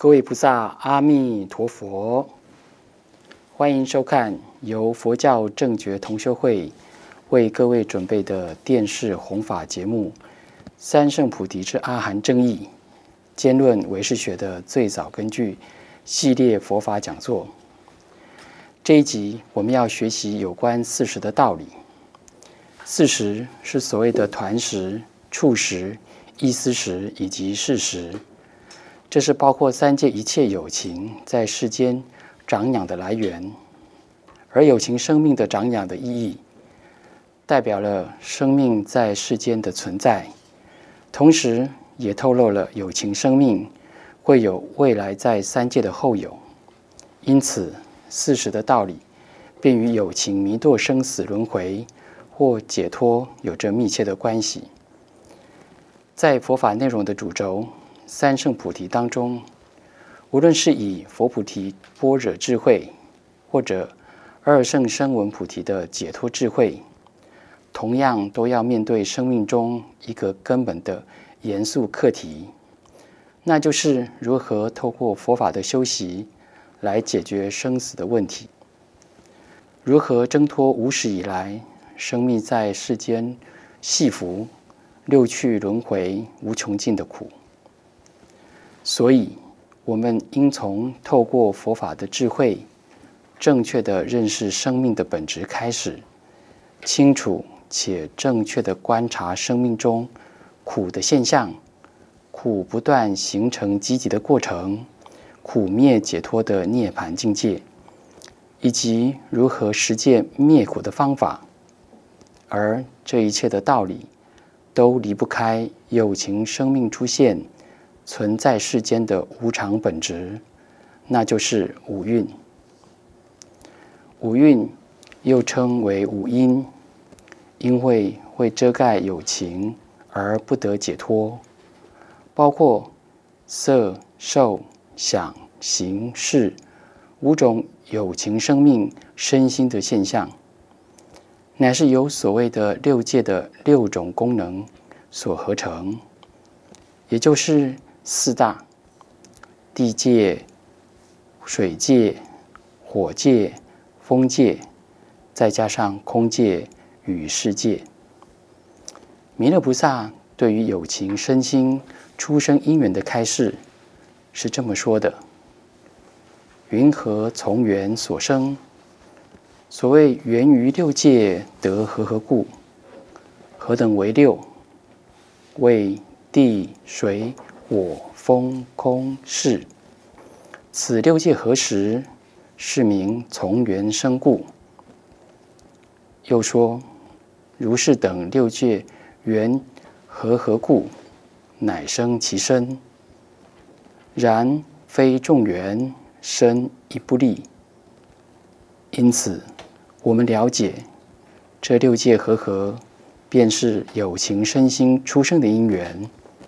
各位菩萨，阿弥陀佛！欢迎收看由佛教正觉同修会为各位准备的电视弘法节目《三圣菩提之阿含正义》兼论唯识学的最早根据系列佛法讲座。这一集我们要学习有关四识的道理。四识是所谓的团识、处识、意思识以及事识。这是包括三界一切有情在世间长养的来源，而有情生命的长养的意义，代表了生命在世间的存在，同时也透露了有情生命会有未来在三界的后有。因此，四识的道理便与有情弥堕生死轮回或解脱有着密切的关系。在佛法内容的主轴三圣菩提当中，无论是以佛菩提般若智慧，或者二圣声闻菩提的解脱智慧，同样都要面对生命中一个根本的严肃课题，那就是如何透过佛法的修习来解决生死的问题，如何挣脱无始以来生命在世间系缚六趣轮回无穷尽的苦。所以，我们应从透过佛法的智慧，正确的认识生命的本质开始，清楚且正确的观察生命中苦的现象，苦不断形成积极的过程，苦灭解脱的涅槃境界，以及如何实践灭苦的方法。而这一切的道理，都离不开有情生命出现存在世间的无常本质，那就是五蕴。五蕴又称为五阴，因为会遮盖有情而不得解脱，包括色、受、想、行、识五种有情生命身心的现象，乃是由所谓的六界的六种功能所合成，也就是四大：地界、水界、火界、风界，再加上空界与世界。弥勒菩萨对于有情身心出生因缘的开示是这么说的：云何从缘所生？所谓源于六界得和故？何等为六？为地、水、火、风、空、世。此六界合时，是名从缘生故。又说，如是等六界缘和故，乃生其身。然非众缘生亦不利。因此，我们了解这六界和，便是有情身心出生的因缘。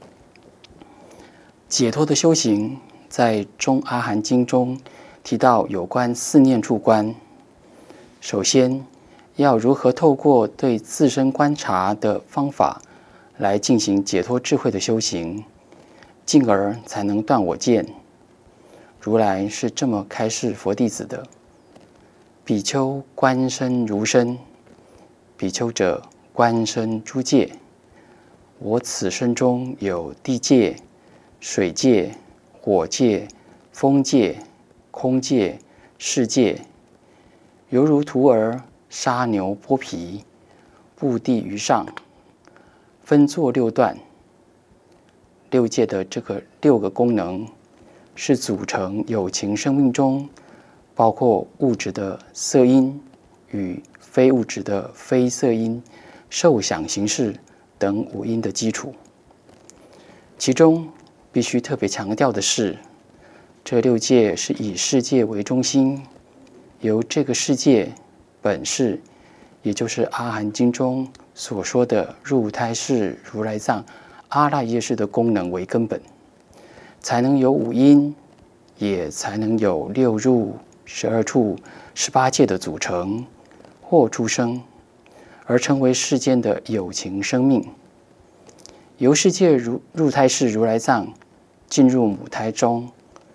解脱的修行，在《中阿含经》中提到有关四念处观。首先，要如何透过对自身观察的方法来进行解脱智慧的修行，进而才能断我见。如来是这么开示佛弟子的：比丘观身如身，比丘者观身诸界。我此身中有地界、水界、火界、风界、空界、世界，犹如徒儿杀牛剥皮，布地于上，分作六段。六界的这个六个功能，是组成有情生命中包括物质的色音与非物质的非色音、受想行识等五音的基础。其中必须特别强调的是，这六界是以世界为中心，由这个世界本世，也就是阿含经中所说的入胎式、如来藏、阿赖耶识的功能为根本，才能有五音，也才能有六入、12处、18界的组成或出生，而成为世间的有情生命。由世界入胎式如来藏进入母胎中，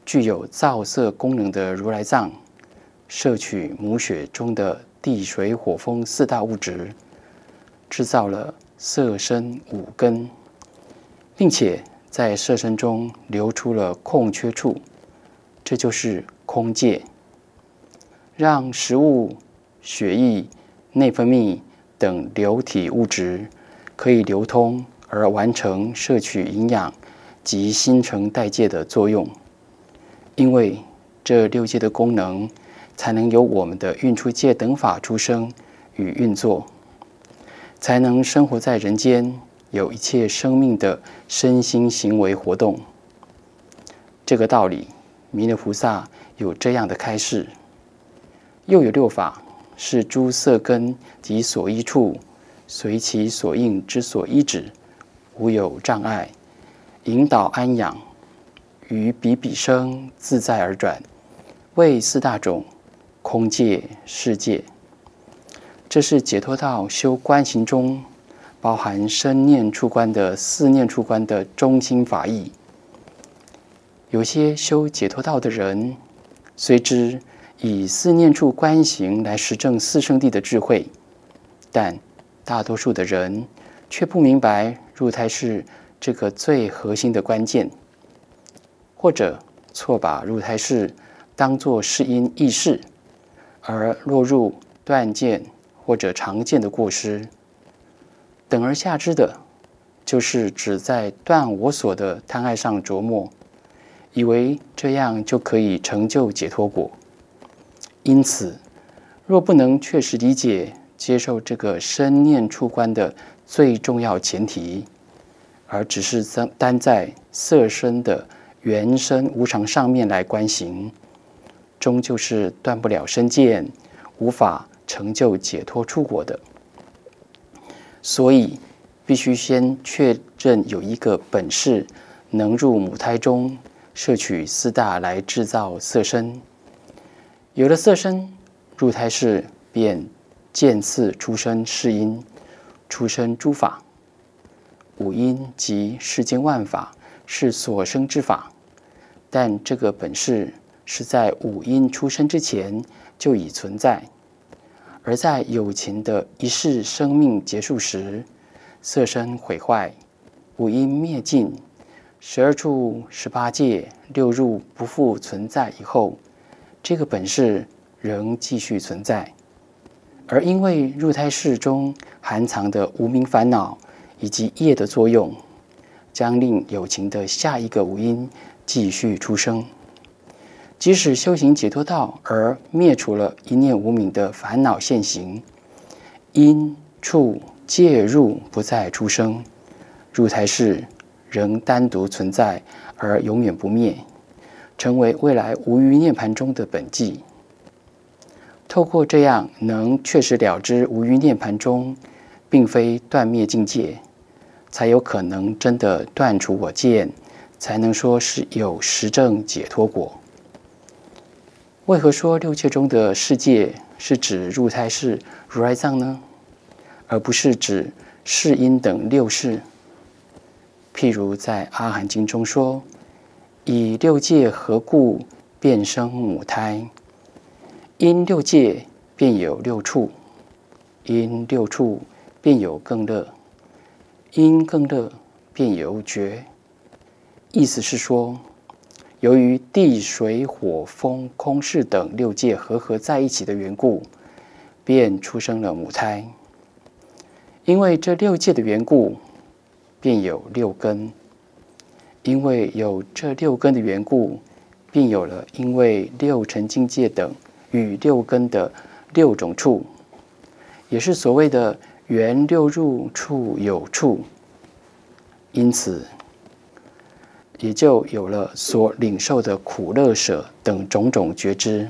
具有造色功能的如来藏，摄取母血中的地水火风四大物质，制造了色身五根，并且在色身中流出了空缺处，这就是空界，让食物、血液、内分泌等流体物质可以流通而完成摄取营养及新陈代谢的作用。因为这六界的功能，才能由我们的运出界等法出生与运作，才能生活在人间，有一切生命的身心行为活动。这个道理，弥勒菩萨有这样的开示。又有六法，是诸色根及所依处，随其所应之所依止，无有障碍，引导安养，于彼彼生自在而转，为四大种空界世界。这是解脱道修观行中包含身念处观的四念处观的中心法义。有些修解脱道的人，虽知以四念处观行来实证四圣谛的智慧，但大多数的人却不明白入胎是这个最核心的关键，或者错把入胎是当作是因意识，而落入断见或者常见的过失。等而下之的，就是只在断我所的贪爱上琢磨，以为这样就可以成就解脱果。因此，若不能确实理解、接受这个身念处观的最重要前提，而只是单在色身的原身无常上面来观行，终究是断不了身见，无法成就解脱出果的。所以，必须先确认有一个本事能入母胎中摄取四大来制造色身。有了色身，入胎室便渐次出生世因，出生诸法。五因及世间万法是所生之法，但这个本事是在五因出生之前就已存在。而在有情的一世生命结束时，色身毁坏，五因灭尽，12处18界六入不复存在以后，这个本事仍继续存在。而因为入胎室中含藏的无明烦恼以及业的作用，将令有情的下一个五因继续出生。即使修行解脱道而灭除了一念无明的烦恼现行，因处介入不再出生，入胎室仍单独存在而永远不灭，成为未来无余涅盘中的本际。透过这样能确实了知无余涅盘中并非断灭境界，才有可能真的断除我见，才能说是有实证解脱果。为何说六界中的世界是指入胎室如来藏呢？而不是指世因等六世？譬如在阿含经中说，以六界合故便生母胎，因六界便有六处，因六处便有更乐，因更乐便有觉。意思是说，由于地水火风空识等六界合在一起的缘故，便出生了母胎。因为这六界的缘故，便有六根。因为有这六根的缘故，便有了因为六尘境界等与六根的六种处，也是所谓的缘六入处有处。因此，也就有了所领受的苦乐舍等种种觉知。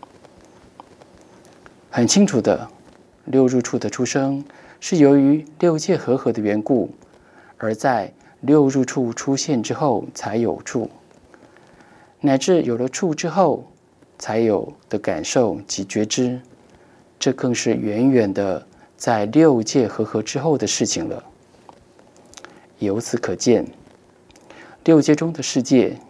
很清楚的，六入处的出生是由于六界合的缘故，而在六入处出现之后才有处，乃至有了处之后才有的感受及觉知，这更是远远的在六界合之后的事情了。由此可见，六界中的世界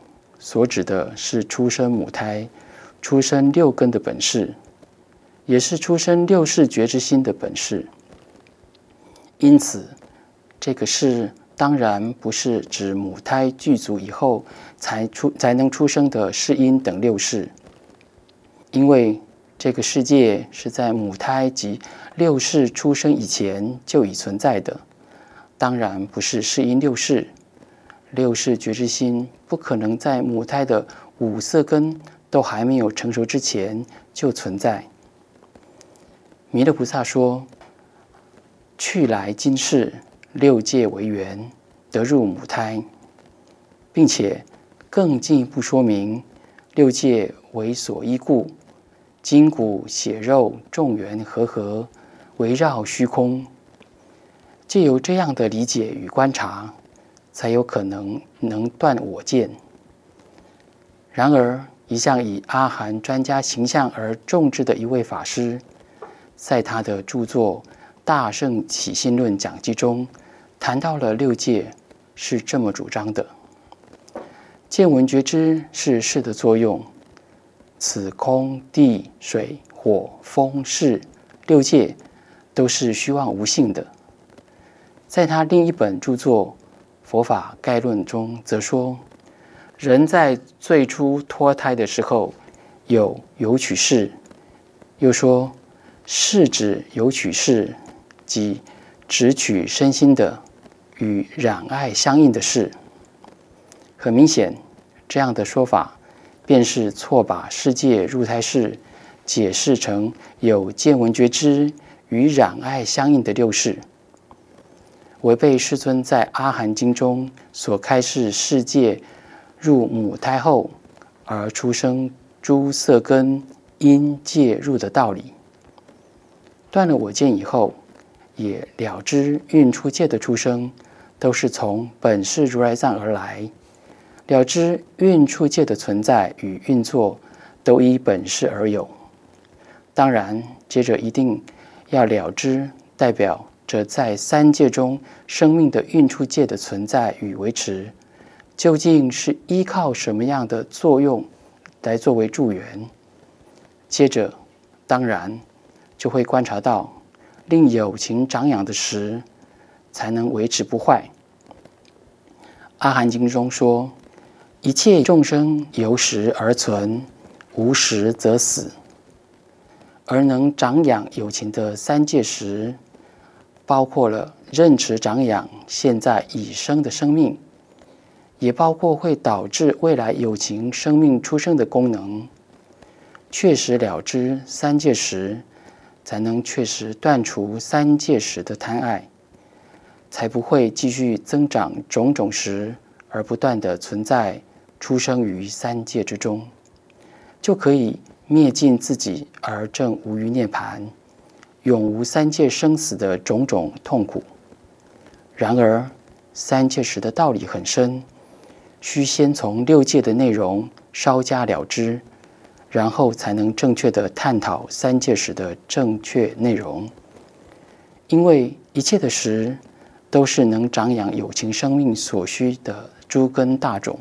所指的是出生母胎、出生六根的本事，也是出生六识觉知心的本事。因此，这个识当然不是指母胎具足以后才能出生的识因等六识，因为这个世界是在母胎及六识出生以前就已存在的，当然不是识因六识。六识觉知心不可能在母胎的五色根都还没有成熟之前就存在。弥勒菩萨说，去来今世六界为缘，得入母胎，并且更进一步说明六界为所依故，筋骨血肉众缘和合，围绕虚空。藉由这样的理解与观察，才有可能断我见。然而，一向以阿含专家形象而重视的一位法师，在他的著作《大乘起信论讲记》中，谈到了六界是这么主张的：见闻觉知是识的作用，此空地水火风势六界都是虚妄无性的。在他另一本著作《佛法概论》中则说，人在最初脱胎的时候有取识，又说是指有取识，即只取身心的与染爱相应的事。很明显，这样的说法便是错把世界入胎识解释成有见闻觉知与染爱相应的六识，违背世尊在《阿含经》中所开示世界入母胎后而出生诸色根因介入的道理。断了我见以后，也了知运出界的出生都是从本是如来藏而来，了知运出界的存在与运作都依本是而有。当然，接着一定要了知代表着在三界中生命的运出界的存在与维持，究竟是依靠什么样的作用来作为助缘。接着，当然就会观察到令有情长养的识才能维持不坏。阿含经中说，一切众生由识而存，无识则死。而能长养有情的三界识，包括了任持长养现在已生的生命，也包括会导致未来有情生命出生的功能。确实了知三界识，才能确实断除三界识的贪爱，才不会继续增长种种识而不断的存在出生于三界之中，就可以灭尽自己而证无余涅槃，永无三界生死的种种痛苦。然而，三界识的道理很深，需先从六界的内容稍加了知，然后才能正确的探讨三界识的正确内容。因为一切的识都是能长养有情生命所需的诸根大种。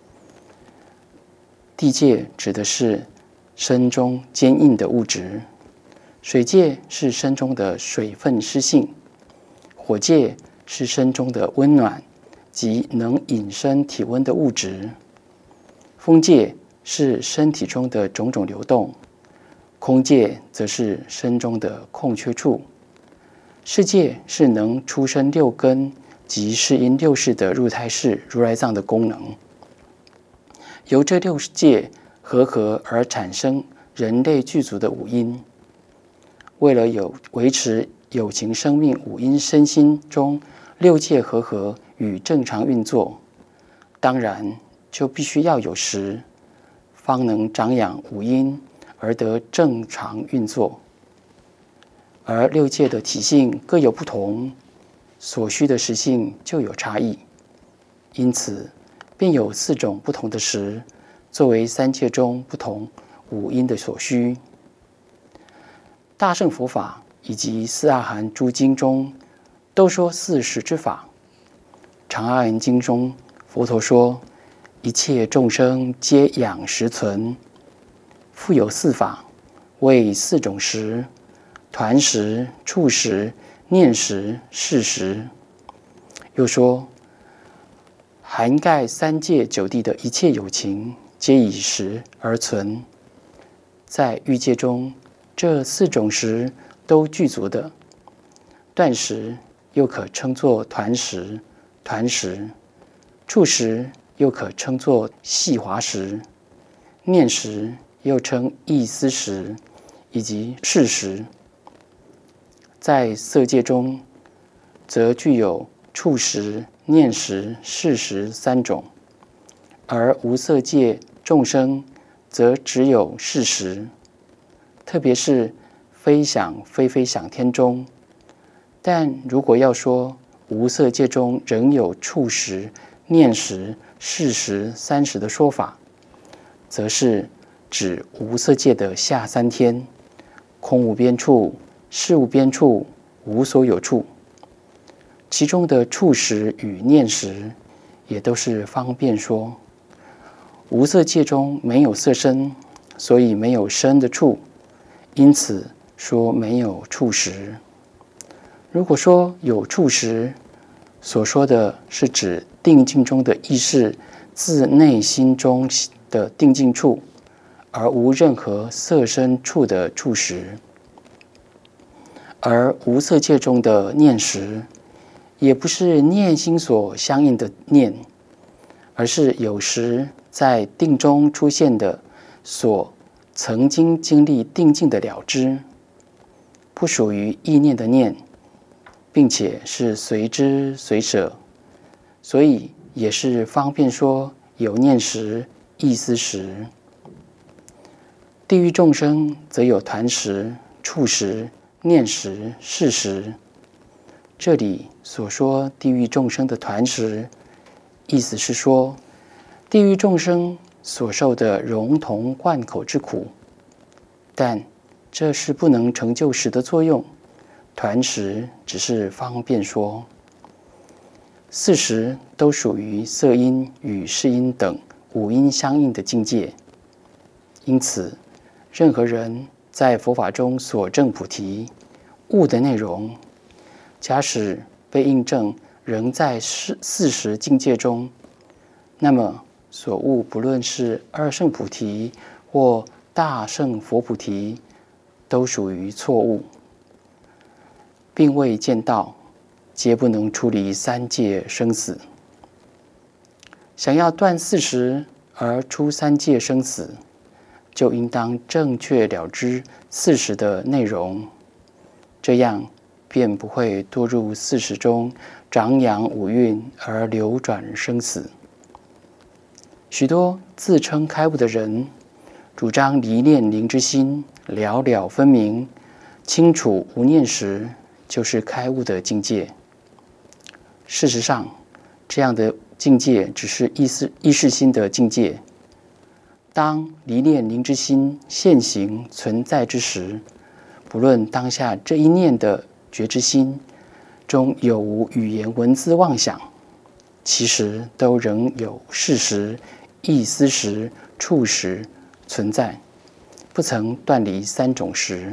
地界指的是身中坚硬的物质，水界是身中的水分湿性，火界是身中的温暖及能引生体温的物质，风界是身体中的种种流动，空界则是身中的空缺处，世界是能出生六根及识因六识的入胎识如来藏的功能。由这六界和合而产生人类具足的五阴。为了维持有情生命五阴身心中六界和合与正常运作，当然就必须要有识，方能长养五阴而得正常运作。而六界的体性各有不同，所需的识性就有差异，因此便有四种不同的识，作为三界中不同五阴的所需。大乘佛法以及四阿含诸经中都说四识之法。长阿含经中，佛陀说， 一切众生皆养识存，复有四法，为四种识：团识、处识、念识、事识。又说，涵盖三界九地的一切有情，皆以识而存。在欲界中，这四种识都具足的，断识又可称作团识、团识；处识又可称作细华识；念识又称意思识，以及事识。在色界中，则具有处识、念识、事识三种，而无色界众生则只有事识。特别是非想非非想天中，但如果要说无色界中仍有处识、念识、事识三识的说法，则是指无色界的下三天，空无边处、事无边处、无所有处。其中的处识与念识，也都是方便说。无色界中没有色身，所以没有身的处，因此说没有处识。如果说有处识，所说的是指定境中的意识自内心中的定境处，而无任何色身处的处识。而无色界中的念识，也不是念心所相应的念，而是有时在定中出现的所曾经经历定境的了知，不属于意念的念，并且是随知随舍，所以也是方便说有念识、意思识。地狱众生则有团识、处识、念识、事识。这里所说地狱众生的团识，意思是说，地狱众生所受的融同贯口之苦，但这是不能成就识的作用，团识只是方便说。四识都属于色音与识音等五音相应的境界，因此任何人在佛法中所证菩提悟的内容，假使被印证仍在四识境界中，那么所悟不论是二圣菩提或大圣佛菩提，都属于错误，并未见道，皆不能出离三界生死。想要断四识而出三界生死，就应当正确了知四识的内容，这样便不会堕入四识中长养五蕴而流转生死。许多自称开悟的人，主张离念灵之心了了分明，清楚无念时，就是开悟的境界。事实上，这样的境界只是意识心的境界。当离念灵之心现行存在之时，不论当下这一念的觉知心中有无语言文字妄想，其实都仍有事实、意思识、处识存在，不曾断离三种识。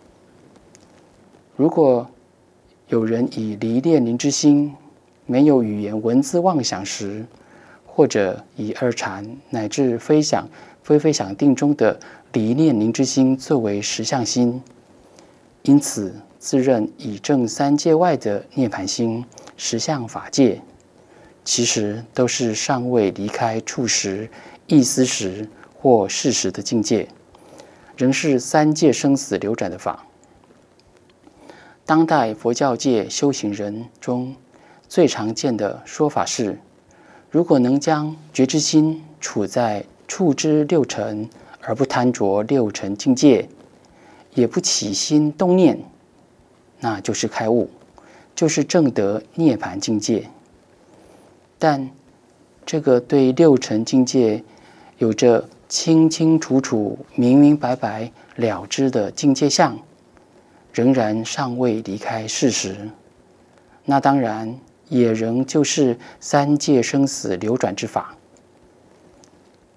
如果有人以离念灵之心没有语言文字妄想时，或者以二禅乃至非想非非想定中的离念灵之心作为实相心，因此自认以证三界外的涅槃心实相法界，其实都是尚未离开处识、意思识或事实的境界，仍是三界生死流转的法。当代佛教界修行人中最常见的说法是，如果能将觉知心处在处知六尘而不贪着六尘境界，也不起心动念，那就是开悟，就是证得涅槃境界。但这个对六尘境界有着清清楚楚、明明白白了知的境界相，仍然尚未离开事实，那当然也仍旧是三界生死流转之法。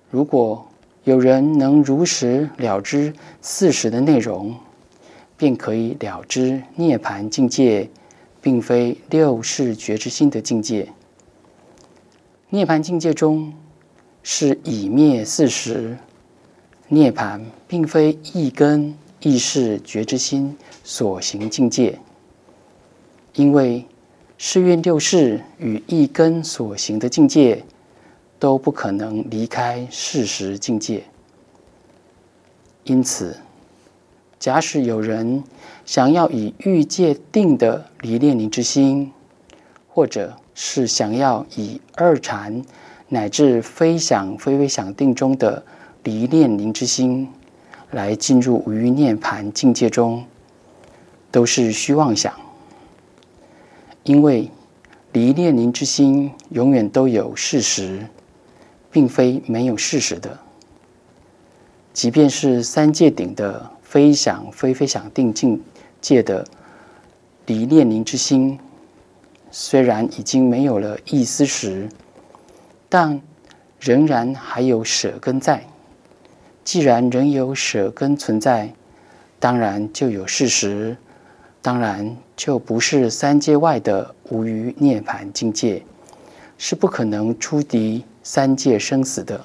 如果有人能如实了知40的内容，便可以了知涅槃境界并非六世觉知心的境界。涅槃境界中是已灭40，涅槃并非一根意识觉知心所行境界，因为世运六世与一根所行的境界都不可能离开40境界。因此，假使有人想要以欲界定的离念灵之心，或者是想要以二禅乃至非想非非想定中的离念灵之心来进入无余涅槃境界中，都是虚妄想。因为离念灵之心永远都有事实，并非没有事实的。即便是三界顶的非想非非想定境界的离念灵之心，虽然已经没有了意思时，但仍然还有舍根在。既然仍有舍根存在，当然就有事实，当然就不是三界外的无余涅槃境界，是不可能出敌三界生死的。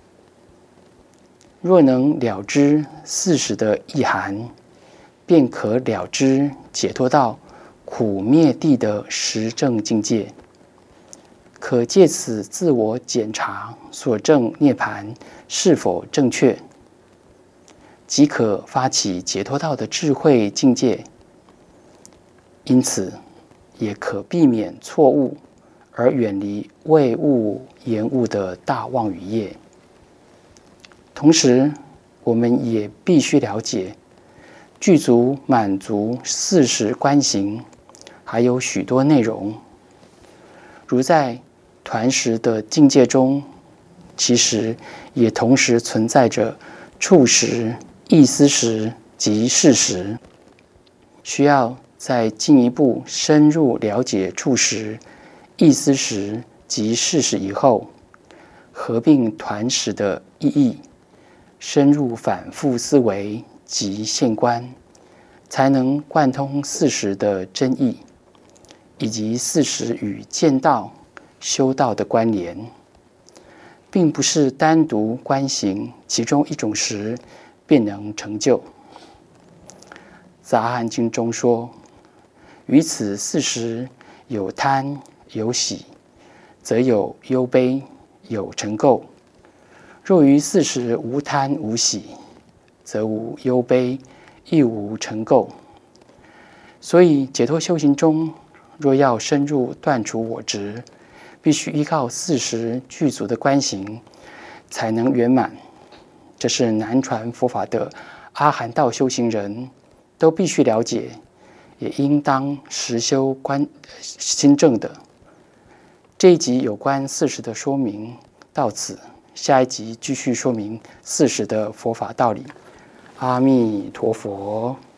若能了知40的意涵，便可了知解脱道苦灭地的实证境界，可借此自我检查所证涅槃是否正确，即可发起解脱道的智慧境界。因此，也可避免错误，而远离为误延误的大妄语业。同时，我们也必须了解，具足满足40观行，还有许多内容。如在团识的境界中，其实也同时存在着处识、意思识及事识。需要再进一步深入了解处识、意思识及事识以后，合并团识的意义，深入反复思维及现观，才能贯通40的真义，以及40与见道、修道的关联，并不是单独观行其中一种时便能成就。杂含经中说，于此40有贪有喜，则有忧悲，有成垢；若于40无贪无喜，则无忧悲，亦无成垢。所以解脱修行中，若要深入断除我执，必须依靠40具足的观行，才能圆满。这是南传佛法的阿含道修行人都必须了解，也应当实修观心正的。这一集有关40的说明到此，下一集继续说明40的佛法道理。阿弥陀佛。